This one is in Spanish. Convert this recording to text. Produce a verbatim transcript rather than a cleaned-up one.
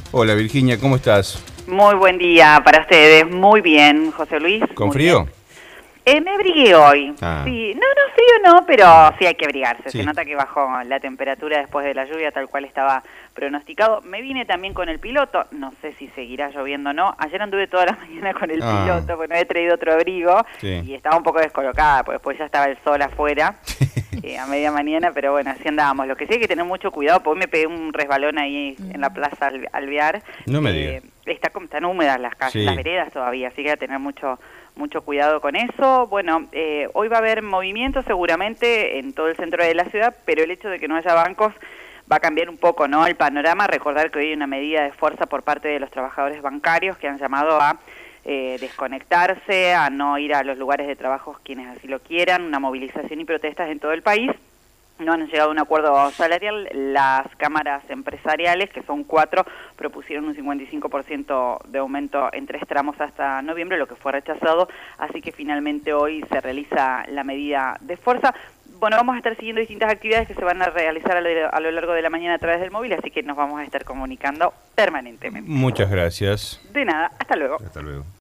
Hola Virginia, ¿cómo estás? Muy buen día para ustedes, muy bien, José Luis. ¿Con muy frío? bien. Eh, me abrigué hoy, Ah. sí, no, no frío no, pero sí hay que abrigarse, Sí. se nota que bajó la temperatura después de la lluvia tal cual estaba pronosticado. Me vine también con el piloto, no sé si seguirá lloviendo o no, ayer anduve toda la mañana con el Ah. piloto, porque no he traído otro abrigo Sí. y estaba un poco descolocada, porque después ya estaba el sol afuera. Eh, a media mañana, pero bueno, así andábamos. Lo que sí hay que tener mucho cuidado, porque hoy me pegué un resbalón ahí en la plaza Al- Alvear. No me Eh, digas. está como están húmedas las calles, Sí. las veredas todavía, así que hay que tener mucho mucho cuidado con eso. Bueno, eh, hoy va a haber movimiento seguramente en todo el centro de la ciudad, pero el hecho de que no haya bancos va a cambiar un poco, ¿no?, el panorama. Recordar que hoy hay una medida de fuerza por parte de los trabajadores bancarios que han llamado a eh, desconectarse, a no ir a los lugares de trabajo quienes así lo quieran, una movilización y protestas en todo el país. No han llegado a un acuerdo salarial. Las cámaras empresariales, que son cuatro, propusieron un cincuenta y cinco por ciento de aumento en tres tramos hasta noviembre, lo que fue rechazado, así que finalmente hoy se realiza la medida de fuerza. Bueno, vamos a estar siguiendo distintas actividades que se van a realizar a lo, a lo largo de la mañana a través del móvil, así que nos vamos a estar comunicando permanentemente. Muchas gracias. De nada, hasta luego. Hasta luego.